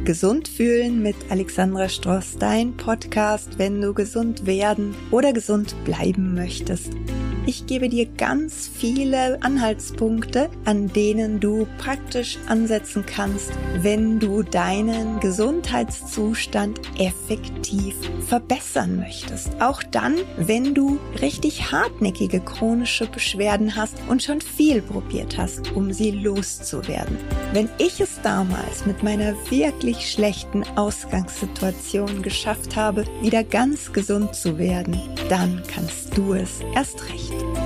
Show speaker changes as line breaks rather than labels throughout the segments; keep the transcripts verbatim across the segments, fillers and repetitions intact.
Gesund fühlen mit Alexandra Stross, dein Podcast, wenn du gesund werden oder gesund bleiben möchtest. Ich gebe dir ganz viele Anhaltspunkte, an denen du praktisch ansetzen kannst, wenn du deinen Gesundheitszustand effektiv verbessern möchtest. Auch dann, wenn du richtig hartnäckige chronische Beschwerden hast und schon viel probiert hast, um sie loszuwerden. Wenn ich es damals mit meiner wirklich schlechten Ausgangssituation geschafft habe, wieder ganz gesund zu werden, dann kannst du es erst recht.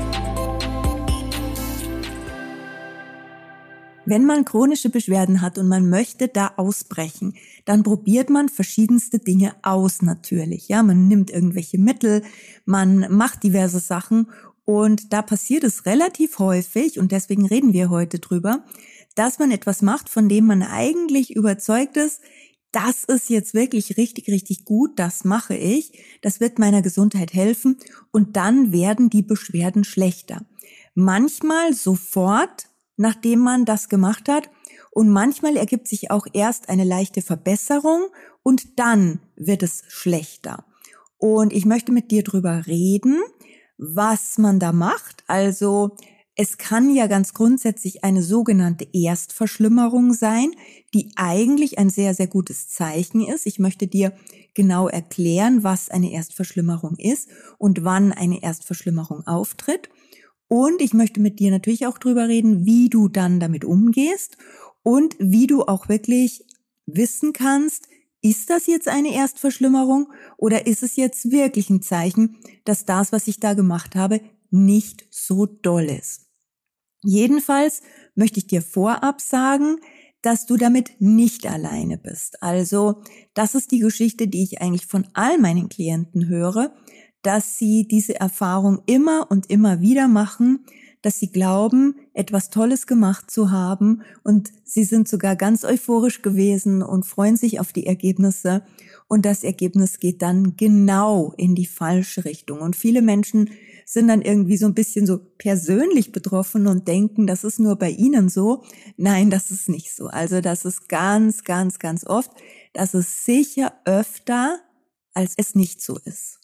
Wenn man chronische Beschwerden hat und man möchte da ausbrechen, dann probiert man verschiedenste Dinge aus natürlich. Ja, man nimmt irgendwelche Mittel, man macht diverse Sachen und da passiert es relativ häufig und deswegen reden wir heute drüber, dass man etwas macht, von dem man eigentlich überzeugt ist, das ist jetzt wirklich richtig, richtig gut, das mache ich, das wird meiner Gesundheit helfen und dann werden die Beschwerden schlechter. Manchmal sofort, nachdem man das gemacht hat und manchmal ergibt sich auch erst eine leichte Verbesserung und dann wird es schlechter. Und ich möchte mit dir drüber reden, was man da macht. Also es kann ja ganz grundsätzlich eine sogenannte Erstverschlimmerung sein, die eigentlich ein sehr, sehr gutes Zeichen ist. Ich möchte dir genau erklären, was eine Erstverschlimmerung ist und wann eine Erstverschlimmerung auftritt. Und ich möchte mit dir natürlich auch drüber reden, wie du dann damit umgehst und wie du auch wirklich wissen kannst, ist das jetzt eine Erstverschlimmerung oder ist es jetzt wirklich ein Zeichen, dass das, was ich da gemacht habe, nicht so doll ist. Jedenfalls möchte ich dir vorab sagen, dass du damit nicht alleine bist. Also das ist die Geschichte, die ich eigentlich von all meinen Klienten höre, dass sie diese Erfahrung immer und immer wieder machen, dass sie glauben, etwas Tolles gemacht zu haben und sie sind sogar ganz euphorisch gewesen und freuen sich auf die Ergebnisse und das Ergebnis geht dann genau in die falsche Richtung und viele Menschen sind dann irgendwie so ein bisschen so persönlich betroffen und denken, das ist nur bei ihnen so. Nein, das ist nicht so. Also das ist ganz, ganz, ganz oft, das ist sicher öfter, als es nicht so ist.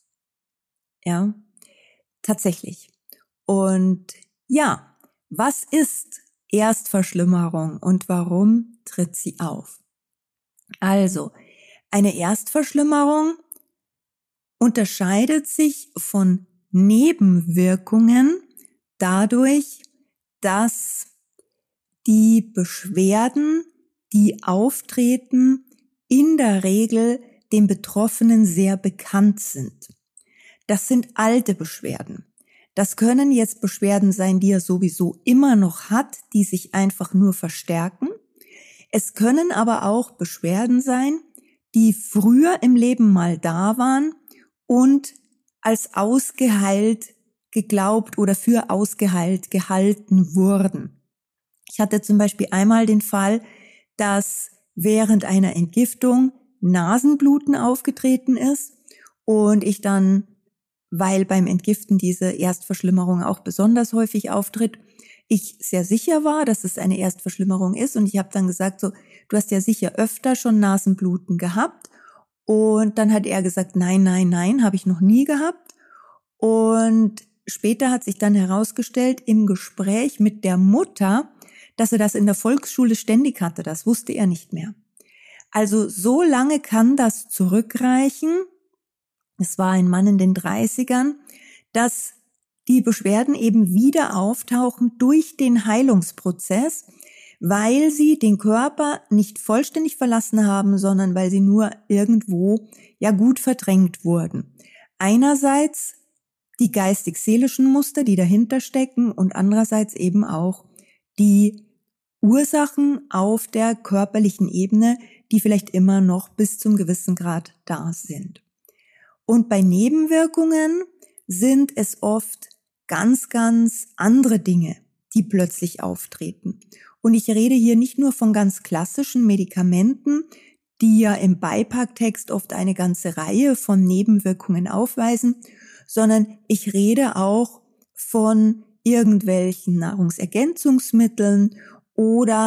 Ja, tatsächlich. Und ja, was ist Erstverschlimmerung und warum tritt sie auf? Also, eine Erstverschlimmerung unterscheidet sich von Nebenwirkungen dadurch, dass die Beschwerden, die auftreten, in der Regel den Betroffenen sehr bekannt sind. Das sind alte Beschwerden. Das können jetzt Beschwerden sein, die er sowieso immer noch hat, die sich einfach nur verstärken. Es können aber auch Beschwerden sein, die früher im Leben mal da waren und als ausgeheilt geglaubt oder für ausgeheilt gehalten wurden. Ich hatte zum Beispiel einmal den Fall, dass während einer Entgiftung Nasenbluten aufgetreten ist und ich dann, weil beim Entgiften diese Erstverschlimmerung auch besonders häufig auftritt, ich sehr sicher war, dass es eine Erstverschlimmerung ist und ich habe dann gesagt, so, du hast ja sicher öfter schon Nasenbluten gehabt und dann hat er gesagt, nein, nein, nein, habe ich noch nie gehabt und später hat sich dann herausgestellt im Gespräch mit der Mutter, dass er das in der Volksschule ständig hatte, das wusste er nicht mehr. Also so lange kann das zurückreichen, es war ein Mann in den dreißigern, dass die Beschwerden eben wieder auftauchen durch den Heilungsprozess, weil sie den Körper nicht vollständig verlassen haben, sondern weil sie nur irgendwo ja gut verdrängt wurden. Einerseits die geistig-seelischen Muster, die dahinter stecken und andererseits eben auch die Ursachen auf der körperlichen Ebene, die vielleicht immer noch bis zum gewissen Grad da sind. Und bei Nebenwirkungen sind es oft ganz, ganz andere Dinge, die plötzlich auftreten. Und ich rede hier nicht nur von ganz klassischen Medikamenten, die ja im Beipacktext oft eine ganze Reihe von Nebenwirkungen aufweisen, sondern ich rede auch von irgendwelchen Nahrungsergänzungsmitteln oder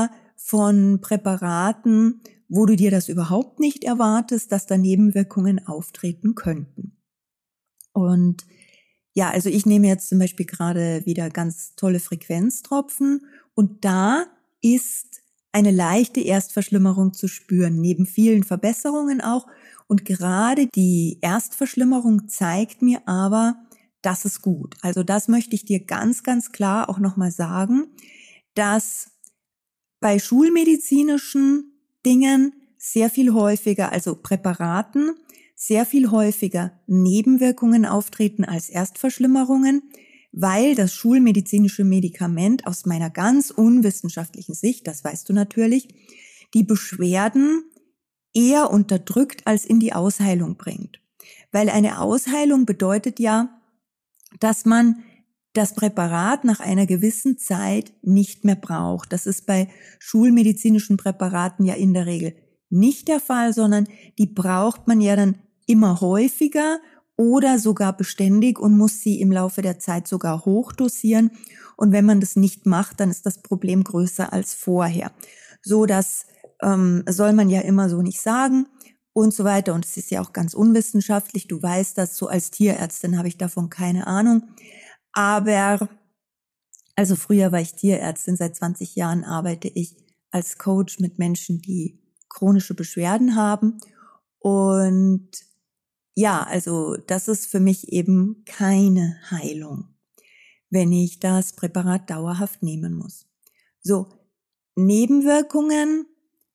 von Präparaten, wo du dir das überhaupt nicht erwartest, dass da Nebenwirkungen auftreten könnten. Und ja, also ich nehme jetzt zum Beispiel gerade wieder ganz tolle Frequenztropfen und da ist eine leichte Erstverschlimmerung zu spüren, neben vielen Verbesserungen auch. Und gerade die Erstverschlimmerung zeigt mir aber, das ist gut. Also das möchte ich dir ganz, ganz klar auch nochmal sagen, dass bei schulmedizinischen Dingen sehr viel häufiger, also Präparaten, sehr viel häufiger Nebenwirkungen auftreten als Erstverschlimmerungen, weil das schulmedizinische Medikament aus meiner ganz unwissenschaftlichen Sicht, das weißt du natürlich, die Beschwerden eher unterdrückt als in die Ausheilung bringt. Weil eine Ausheilung bedeutet ja, dass man das Präparat nach einer gewissen Zeit nicht mehr braucht. Das ist bei schulmedizinischen Präparaten ja in der Regel nicht der Fall, sondern die braucht man ja dann immer häufiger oder sogar beständig und muss sie im Laufe der Zeit sogar hochdosieren. Und wenn man das nicht macht, dann ist das Problem größer als vorher. So, das ähm, soll man ja immer so nicht sagen und so weiter. Und es ist ja auch ganz unwissenschaftlich. Du weißt das, so als Tierärztin habe ich davon keine Ahnung. Aber, also früher war ich Tierärztin, seit zwanzig Jahren arbeite ich als Coach mit Menschen, die chronische Beschwerden haben. Und ja, also das ist für mich eben keine Heilung, wenn ich das Präparat dauerhaft nehmen muss. So, Nebenwirkungen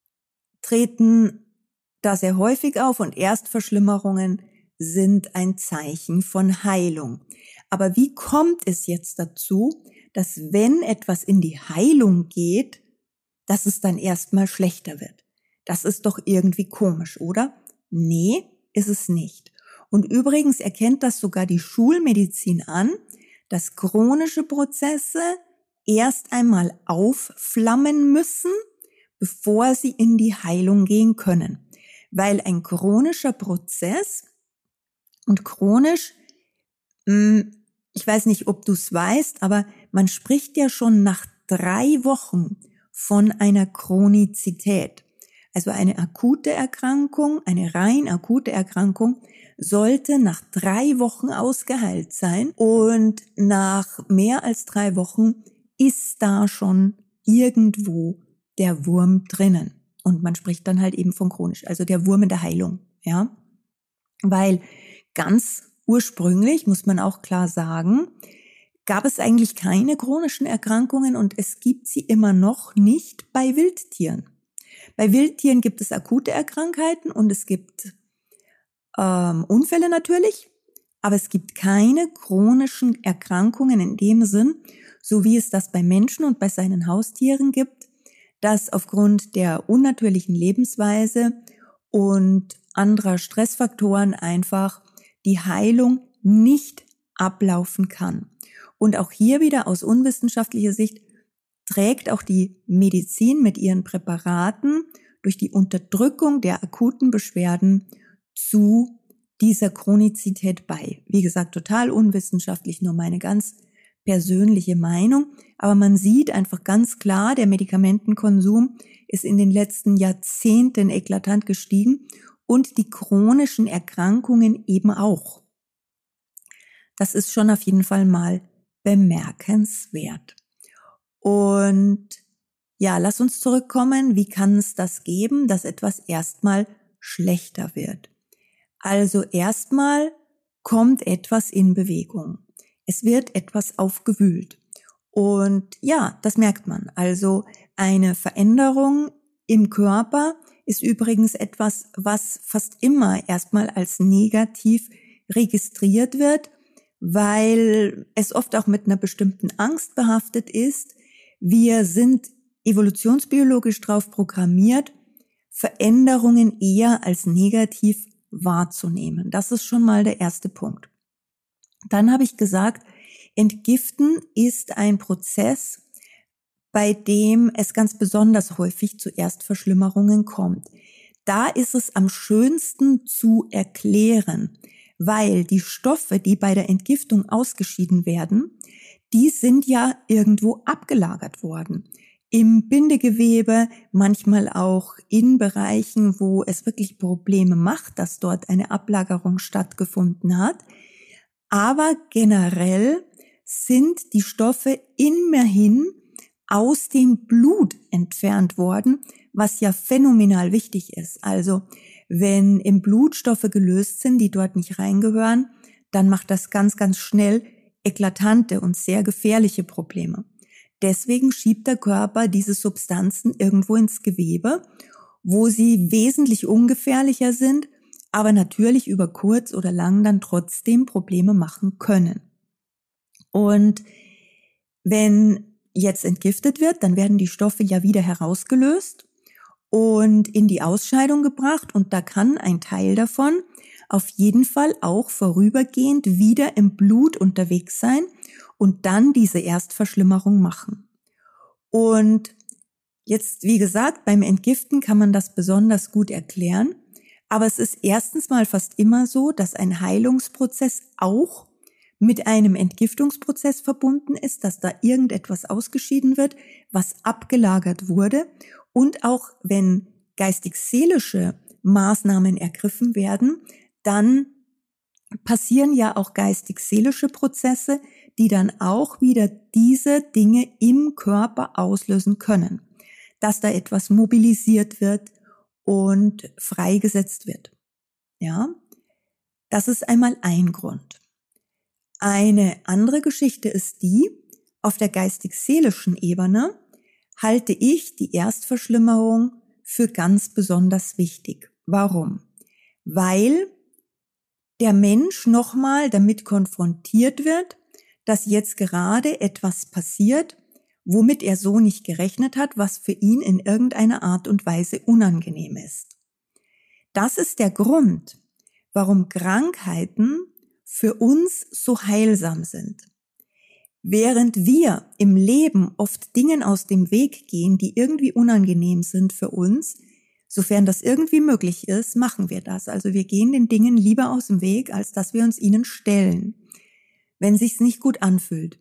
treten da sehr häufig auf und Erstverschlimmerungen sind ein Zeichen von Heilung. Aber wie kommt es jetzt dazu, dass wenn etwas in die Heilung geht, dass es dann erstmal schlechter wird? Das ist doch irgendwie komisch, oder? Nee, ist es nicht. Und übrigens erkennt das sogar die Schulmedizin an, dass chronische Prozesse erst einmal aufflammen müssen, bevor sie in die Heilung gehen können. Weil ein chronischer Prozess und chronisch, ich weiß nicht, ob du es weißt, aber man spricht ja schon nach drei Wochen von einer Chronizität. Also eine akute Erkrankung, eine rein akute Erkrankung sollte nach drei Wochen ausgeheilt sein und nach mehr als drei Wochen ist da schon irgendwo der Wurm drinnen. Und man spricht dann halt eben von chronisch, also der Wurm in der Heilung, ja. Weil ganz ursprünglich, muss man auch klar sagen, gab es eigentlich keine chronischen Erkrankungen und es gibt sie immer noch nicht bei Wildtieren. Bei Wildtieren gibt es akute Erkrankheiten und es gibt ähm, Unfälle natürlich, aber es gibt keine chronischen Erkrankungen in dem Sinn, so wie es das bei Menschen und bei seinen Haustieren gibt, dass aufgrund der unnatürlichen Lebensweise und anderer Stressfaktoren einfach die Heilung nicht ablaufen kann. Und auch hier wieder aus unwissenschaftlicher Sicht trägt auch die Medizin mit ihren Präparaten durch die Unterdrückung der akuten Beschwerden zu dieser Chronizität bei. Wie gesagt, total unwissenschaftlich, nur meine ganz persönliche Meinung. Aber man sieht einfach ganz klar, der Medikamentenkonsum ist in den letzten Jahrzehnten eklatant gestiegen und die chronischen Erkrankungen eben auch. Das ist schon auf jeden Fall mal bemerkenswert. Und ja, lass uns zurückkommen. Wie kann es das geben, dass etwas erstmal schlechter wird? Also erstmal kommt etwas in Bewegung. Es wird etwas aufgewühlt. Und ja, das merkt man. Also eine Veränderung im Körper ist übrigens etwas, was fast immer erstmal als negativ registriert wird, weil es oft auch mit einer bestimmten Angst behaftet ist. Wir sind evolutionsbiologisch drauf programmiert, Veränderungen eher als negativ wahrzunehmen. Das ist schon mal der erste Punkt. Dann habe ich gesagt, Entgiften ist ein Prozess, bei dem es ganz besonders häufig zu Erstverschlimmerungen kommt. Da ist es am schönsten zu erklären, weil die Stoffe, die bei der Entgiftung ausgeschieden werden, die sind ja irgendwo abgelagert worden. im Bindegewebe, manchmal auch in Bereichen, wo es wirklich Probleme macht, dass dort eine Ablagerung stattgefunden hat. Aber generell sind die Stoffe immerhin aus dem Blut entfernt worden, was ja phänomenal wichtig ist. Also wenn im Blut Stoffe gelöst sind, die dort nicht reingehören, dann macht das ganz, ganz schnell eklatante und sehr gefährliche Probleme. Deswegen schiebt der Körper diese Substanzen irgendwo ins Gewebe, wo sie wesentlich ungefährlicher sind, aber natürlich über kurz oder lang dann trotzdem Probleme machen können. Und wenn jetzt entgiftet wird, dann werden die Stoffe ja wieder herausgelöst und in die Ausscheidung gebracht, und da kann ein Teil davon auf jeden Fall auch vorübergehend wieder im Blut unterwegs sein und dann diese Erstverschlimmerung machen. Und jetzt, wie gesagt, beim Entgiften kann man das besonders gut erklären, aber es ist erstens mal fast immer so, dass ein Heilungsprozess auch mit einem Entgiftungsprozess verbunden ist, dass da irgendetwas ausgeschieden wird, was abgelagert wurde, und auch wenn geistig-seelische Maßnahmen ergriffen werden, dann passieren ja auch geistig-seelische Prozesse, die dann auch wieder diese Dinge im Körper auslösen können, dass da etwas mobilisiert wird und freigesetzt wird. Ja, das ist einmal ein Grund. Eine andere Geschichte ist die, auf der geistig-seelischen Ebene halte ich die Erstverschlimmerung für ganz besonders wichtig. Warum? Weil der Mensch nochmal damit konfrontiert wird, dass jetzt gerade etwas passiert, womit er so nicht gerechnet hat, was für ihn in irgendeiner Art und Weise unangenehm ist. Das ist der Grund, warum Krankheiten für uns so heilsam sind. Während wir im Leben oft Dingen aus dem Weg gehen, die irgendwie unangenehm sind für uns, sofern das irgendwie möglich ist, machen wir das. Also wir gehen den Dingen lieber aus dem Weg, als dass wir uns ihnen stellen, wenn sich's nicht gut anfühlt.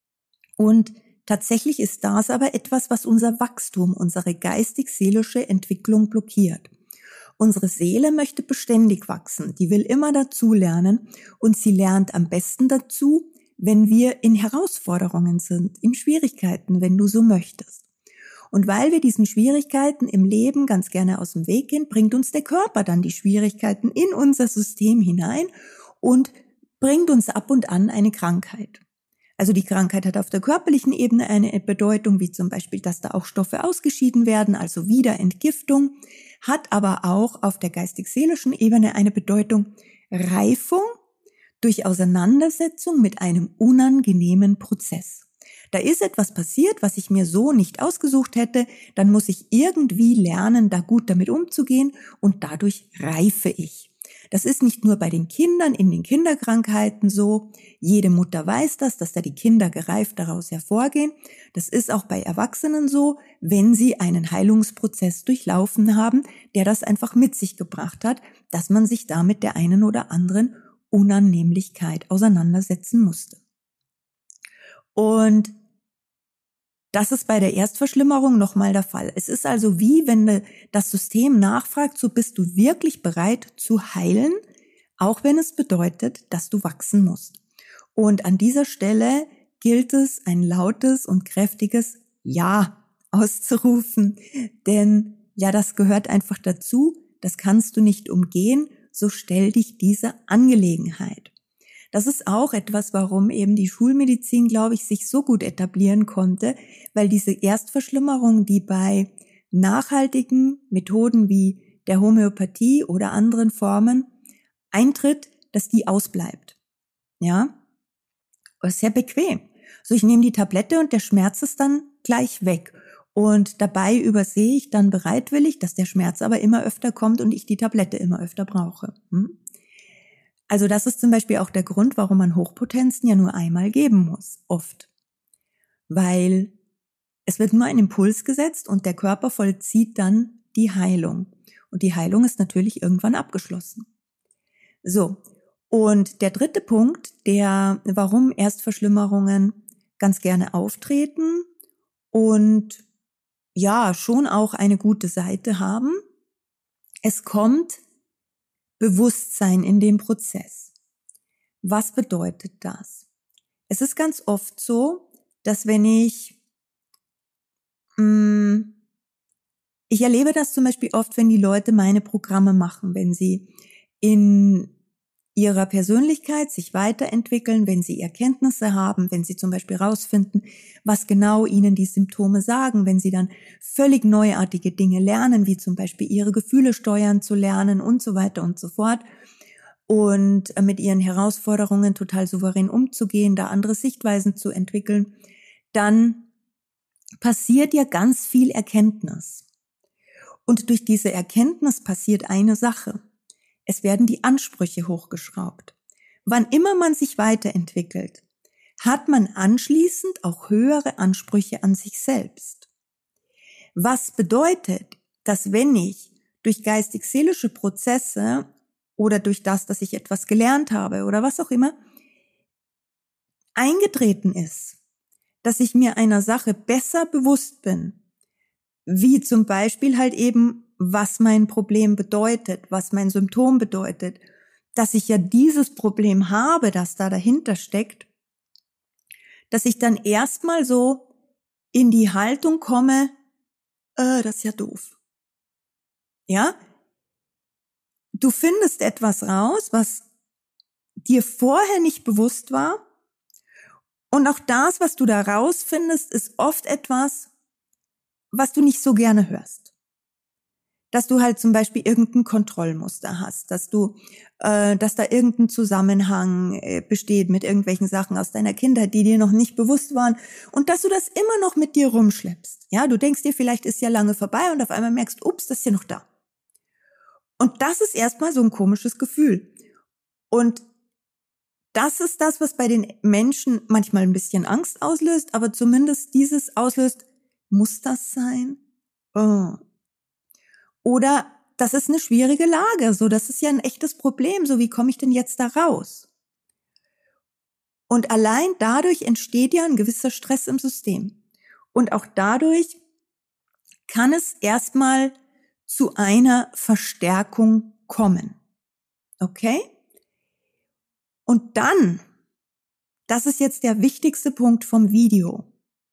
Und tatsächlich ist das aber etwas, was unser Wachstum, unsere geistig-seelische Entwicklung blockiert. Unsere Seele möchte beständig wachsen, die will immer dazulernen, und sie lernt am besten dazu, wenn wir in Herausforderungen sind, in Schwierigkeiten, wenn du so möchtest. Und weil wir diesen Schwierigkeiten im Leben ganz gerne aus dem Weg gehen, bringt uns der Körper dann die Schwierigkeiten in unser System hinein und bringt uns ab und an eine Krankheit. Also die Krankheit hat auf der körperlichen Ebene eine Bedeutung, wie zum Beispiel, dass da auch Stoffe ausgeschieden werden, also wieder Entgiftung, hat aber auch auf der geistig-seelischen Ebene eine Bedeutung, Reifung durch Auseinandersetzung mit einem unangenehmen Prozess. Da ist etwas passiert, was ich mir so nicht ausgesucht hätte, dann muss ich irgendwie lernen, da gut damit umzugehen, und dadurch reife ich. Das ist nicht nur bei den Kindern in den Kinderkrankheiten so. Jede Mutter weiß das, dass da die Kinder gereift daraus hervorgehen. Das ist auch bei Erwachsenen so, wenn sie einen Heilungsprozess durchlaufen haben, der das einfach mit sich gebracht hat, dass man sich da mit der einen oder anderen Unannehmlichkeit auseinandersetzen musste. Und das ist bei der Erstverschlimmerung nochmal der Fall. Es ist also wie, wenn das System nachfragt, so bist du wirklich bereit zu heilen, auch wenn es bedeutet, dass du wachsen musst. Und an dieser Stelle gilt es, ein lautes und kräftiges Ja auszurufen, denn ja, das gehört einfach dazu, das kannst du nicht umgehen, so stell dich dieser Angelegenheit. Das ist auch etwas, warum eben die Schulmedizin, glaube ich, sich so gut etablieren konnte, weil diese Erstverschlimmerung, die bei nachhaltigen Methoden wie der Homöopathie oder anderen Formen eintritt, dass die ausbleibt. Ja, das ist sehr bequem. So, ich nehme die Tablette und der Schmerz ist dann gleich weg. Und dabei übersehe ich dann bereitwillig, dass der Schmerz aber immer öfter kommt und ich die Tablette immer öfter brauche. Hm? Also das ist zum Beispiel auch der Grund, warum man Hochpotenzen ja nur einmal geben muss, oft. Weil es wird nur ein Impuls gesetzt und der Körper vollzieht dann die Heilung. Und die Heilung ist natürlich irgendwann abgeschlossen. So, und der dritte Punkt, der, warum Erstverschlimmerungen ganz gerne auftreten und ja schon auch eine gute Seite haben. Es kommt Bewusstsein in den Prozess. Was bedeutet das? Es ist ganz oft so, dass wenn ich, mh, ich erlebe das zum Beispiel oft, wenn die Leute meine Programme machen, wenn sie in ihrer Persönlichkeit sich weiterentwickeln, wenn sie Erkenntnisse haben, wenn sie zum Beispiel rausfinden, was genau ihnen die Symptome sagen, wenn sie dann völlig neuartige Dinge lernen, wie zum Beispiel ihre Gefühle steuern zu lernen und so weiter und so fort und mit ihren Herausforderungen total souverän umzugehen, da andere Sichtweisen zu entwickeln, dann passiert ja ganz viel Erkenntnis. Und durch diese Erkenntnis passiert eine Sache. Es werden die Ansprüche hochgeschraubt. Wann immer man sich weiterentwickelt, hat man anschließend auch höhere Ansprüche an sich selbst. Was bedeutet, dass wenn ich durch geistig-seelische Prozesse oder durch das, dass ich etwas gelernt habe oder was auch immer, eingetreten ist, dass ich mir einer Sache besser bewusst bin, wie zum Beispiel halt eben, was mein Problem bedeutet, was mein Symptom bedeutet, dass ich ja dieses Problem habe, das da dahinter steckt, dass ich dann erstmal so in die Haltung komme, äh, das ist ja doof. Ja? Du findest etwas raus, was dir vorher nicht bewusst war, und auch das, was du da rausfindest, ist oft etwas, was du nicht so gerne hörst. Dass du halt zum Beispiel irgendein Kontrollmuster hast, dass du, äh, dass da irgendein Zusammenhang äh, besteht mit irgendwelchen Sachen aus deiner Kindheit, die dir noch nicht bewusst waren, und dass du das immer noch mit dir rumschleppst. Ja, du denkst dir, vielleicht ist ja lange vorbei und auf einmal merkst, ups, das ist ja noch da. Und das ist erstmal so ein komisches Gefühl. Und das ist das, was bei den Menschen manchmal ein bisschen Angst auslöst, aber zumindest dieses auslöst, muss das sein? Oh. Oder das ist eine schwierige Lage, so, das ist ja ein echtes Problem, so, wie komme ich denn jetzt da raus? Und allein dadurch entsteht ja ein gewisser Stress im System. Und auch dadurch kann es erstmal zu einer Verstärkung kommen. Okay? Und dann, das ist jetzt der wichtigste Punkt vom Video,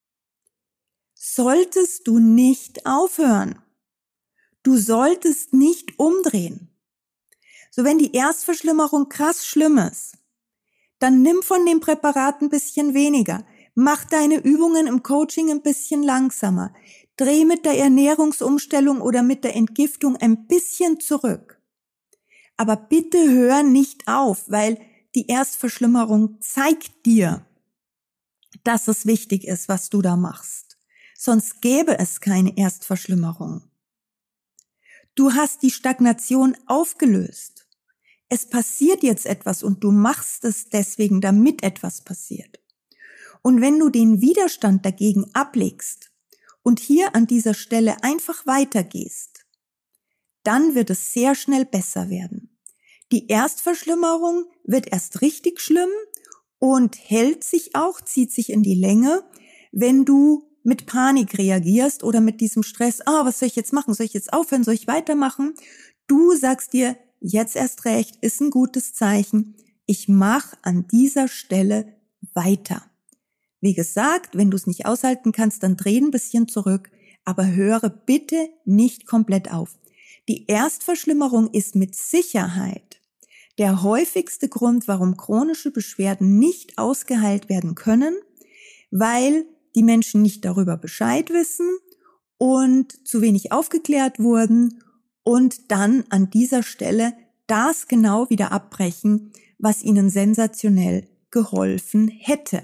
solltest du nicht aufhören. Du solltest nicht umdrehen. So, wenn die Erstverschlimmerung krass schlimm ist, dann nimm von dem Präparat ein bisschen weniger. Mach deine Übungen im Coaching ein bisschen langsamer. Dreh mit der Ernährungsumstellung oder mit der Entgiftung ein bisschen zurück. Aber bitte hör nicht auf, weil die Erstverschlimmerung zeigt dir, dass es wichtig ist, was du da machst. Sonst gäbe es keine Erstverschlimmerung. Du hast die Stagnation aufgelöst. Es passiert jetzt etwas und du machst es deswegen, damit etwas passiert. Und wenn du den Widerstand dagegen ablegst und hier an dieser Stelle einfach weitergehst, dann wird es sehr schnell besser werden. Die Erstverschlimmerung wird erst richtig schlimm und hält sich auch, zieht sich in die Länge, wenn du mit Panik reagierst oder mit diesem Stress, ah, was soll ich jetzt machen? Soll ich jetzt aufhören? Soll ich weitermachen? Du sagst dir, jetzt erst recht, ist ein gutes Zeichen. Ich mache an dieser Stelle weiter. Wie gesagt, wenn du es nicht aushalten kannst, dann dreh ein bisschen zurück, aber höre bitte nicht komplett auf. Die Erstverschlimmerung ist mit Sicherheit der häufigste Grund, warum chronische Beschwerden nicht ausgeheilt werden können, weil die Menschen nicht darüber Bescheid wissen und zu wenig aufgeklärt wurden und dann an dieser Stelle das genau wieder abbrechen, was ihnen sensationell geholfen hätte.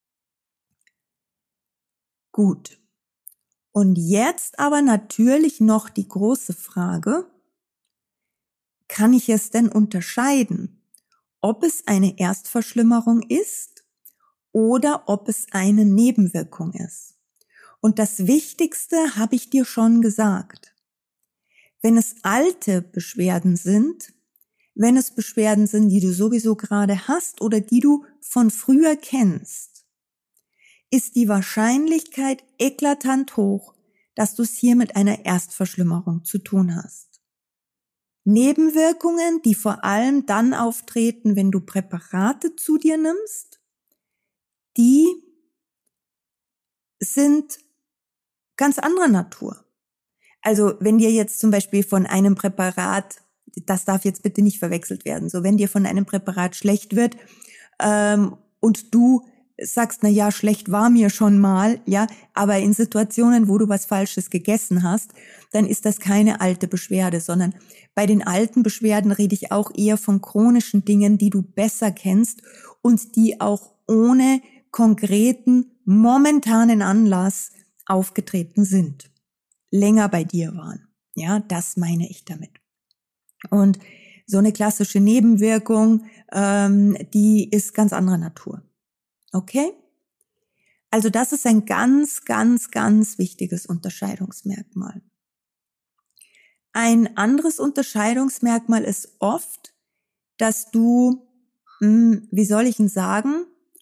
Gut. Und jetzt aber natürlich noch die große Frage, kann ich es denn unterscheiden, ob es eine Erstverschlimmerung ist oder ob es eine Nebenwirkung ist? Und das Wichtigste habe ich dir schon gesagt. Wenn es alte Beschwerden sind, wenn es Beschwerden sind, die du sowieso gerade hast oder die du von früher kennst, ist die Wahrscheinlichkeit eklatant hoch, dass du es hier mit einer Erstverschlimmerung zu tun hast. Nebenwirkungen, die vor allem dann auftreten, wenn du Präparate zu dir nimmst, die sind ganz anderer Natur. Also wenn dir jetzt zum Beispiel von einem Präparat, das darf jetzt bitte nicht verwechselt werden, so wenn dir von einem Präparat schlecht wird ähm, und du sagst, na ja, schlecht war mir schon mal, ja, aber in Situationen, wo du was Falsches gegessen hast, dann ist das keine alte Beschwerde, sondern bei den alten Beschwerden rede ich auch eher von chronischen Dingen, die du besser kennst und die auch ohne konkreten, momentanen Anlass aufgetreten sind, länger bei dir waren. Ja, das meine ich damit. Und so eine klassische Nebenwirkung, ähm, die ist ganz anderer Natur. Okay? Also das ist ein ganz, ganz, ganz wichtiges Unterscheidungsmerkmal. Ein anderes Unterscheidungsmerkmal ist oft, dass du, hm, wie soll ich denn sagen,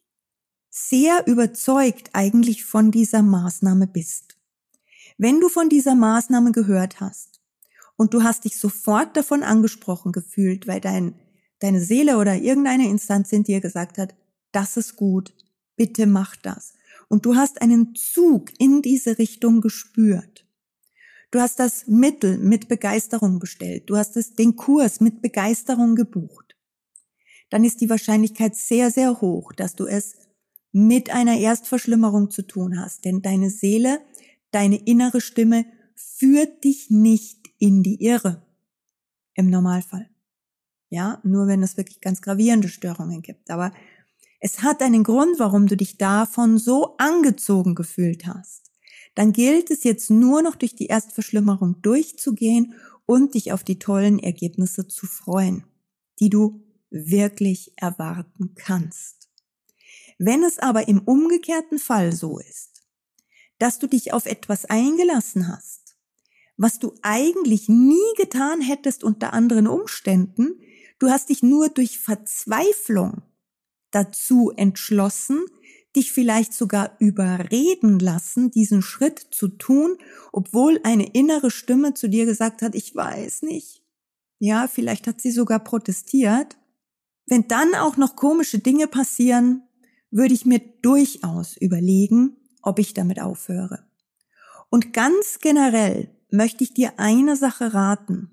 sehr überzeugt eigentlich von dieser Maßnahme bist. Wenn du von dieser Maßnahme gehört hast und du hast dich sofort davon angesprochen gefühlt, weil dein, deine Seele oder irgendeine Instanz in dir gesagt hat, das ist gut, bitte mach das. Und du hast einen Zug in diese Richtung gespürt. Du hast das Mittel mit Begeisterung bestellt. Du hast es, den Kurs mit Begeisterung gebucht. Dann ist die Wahrscheinlichkeit sehr, sehr hoch, dass du es mit einer Erstverschlimmerung zu tun hast. Denn deine Seele, deine innere Stimme führt dich nicht in die Irre. Im Normalfall. Ja, nur wenn es wirklich ganz gravierende Störungen gibt. Aber es hat einen Grund, warum du dich davon so angezogen gefühlt hast. Dann gilt es jetzt nur noch durch die Erstverschlimmerung durchzugehen und dich auf die tollen Ergebnisse zu freuen, die du wirklich erwarten kannst. Wenn es aber im umgekehrten Fall so ist, dass du dich auf etwas eingelassen hast, was du eigentlich nie getan hättest unter anderen Umständen, du hast dich nur durch Verzweiflung dazu entschlossen, dich vielleicht sogar überreden lassen, diesen Schritt zu tun, obwohl eine innere Stimme zu dir gesagt hat, ich weiß nicht. Ja, vielleicht hat sie sogar protestiert. Wenn dann auch noch komische Dinge passieren, würde ich mir durchaus überlegen, ob ich damit aufhöre. Und ganz generell möchte ich dir eine Sache raten,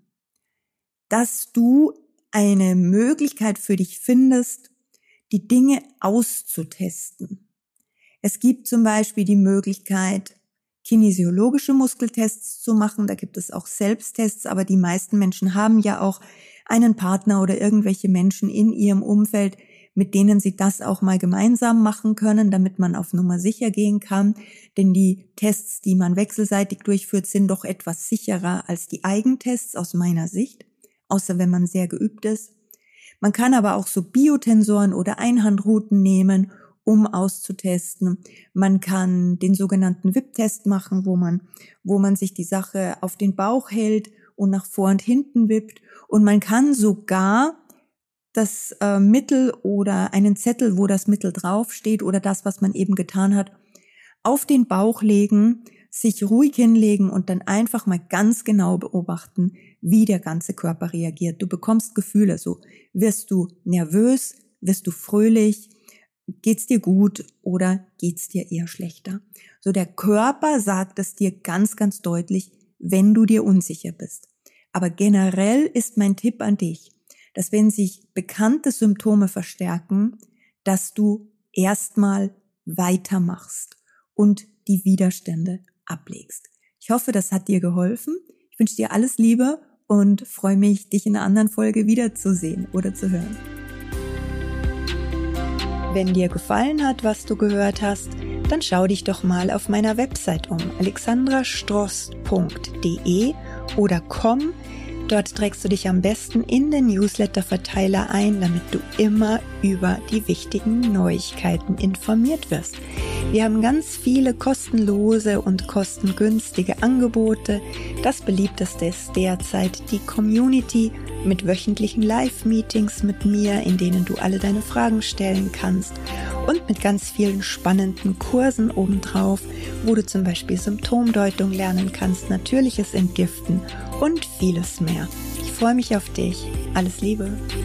dass du eine Möglichkeit für dich findest, die Dinge auszutesten. Es gibt zum Beispiel die Möglichkeit, kinesiologische Muskeltests zu machen. Da gibt es auch Selbsttests, aber die meisten Menschen haben ja auch einen Partner oder irgendwelche Menschen in ihrem Umfeld, mit denen sie das auch mal gemeinsam machen können, damit man auf Nummer sicher gehen kann. Denn die Tests, die man wechselseitig durchführt, sind doch etwas sicherer als die Eigentests aus meiner Sicht, außer wenn man sehr geübt ist. Man kann aber auch so Biotensoren oder Einhandrouten nehmen, um auszutesten. Man kann den sogenannten W I P-Test machen, wo man, wo man sich die Sache auf den Bauch hält und nach vor und hinten wippt. Und man kann sogar das äh, Mittel oder einen Zettel, wo das Mittel draufsteht oder das, was man eben getan hat, auf den Bauch legen, sich ruhig hinlegen und dann einfach mal ganz genau beobachten, wie der ganze Körper reagiert. Du bekommst Gefühle, so wirst du nervös, wirst du fröhlich, geht's dir gut oder geht's dir eher schlechter. So der Körper sagt es dir ganz, ganz deutlich, wenn du dir unsicher bist. Aber generell ist mein Tipp an dich, dass wenn sich bekannte Symptome verstärken, dass du erstmal weitermachst und die Widerstände ablegst. Ich hoffe, das hat dir geholfen. Ich wünsche dir alles Liebe und freue mich, dich in einer anderen Folge wiederzusehen oder zu hören.
Wenn dir gefallen hat, was du gehört hast, dann schau dich doch mal auf meiner Website um, alexandra strost punkt de oder komm. Dort trägst du dich am besten in den Newsletter-Verteiler ein, damit du immer über die wichtigen Neuigkeiten informiert wirst. Wir haben ganz viele kostenlose und kostengünstige Angebote. Das beliebteste ist derzeit die Community mit wöchentlichen Live-Meetings mit mir, in denen du alle deine Fragen stellen kannst. und mit ganz vielen spannenden Kursen obendrauf, wo du zum Beispiel Symptomdeutung lernen kannst, natürliches Entgiften und vieles mehr. Ich freue mich auf dich. Alles Liebe.